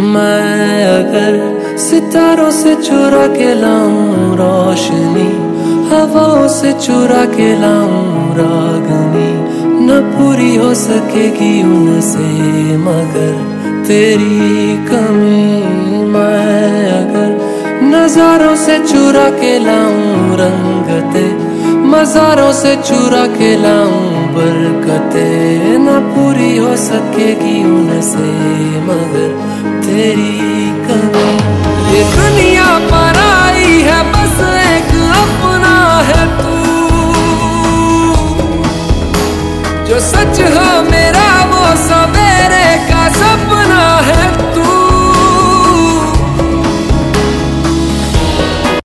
मैं अगर सितारों से चुरा के लाऊं रोशनी, हवाओं से चुरा के लाऊं रागनी, न पूरी हो सकेगी उनसे मगर तेरी कमी। मैं अगर नजारों से चुरा के लाऊं रंगते, मज़ारों से चुरा के लाऊं बरकते, न पूरी हो सकेगी उनसे मगर तेरी कमी। ये दुनिया पराई है बस एक अपना है तू, जो सच हो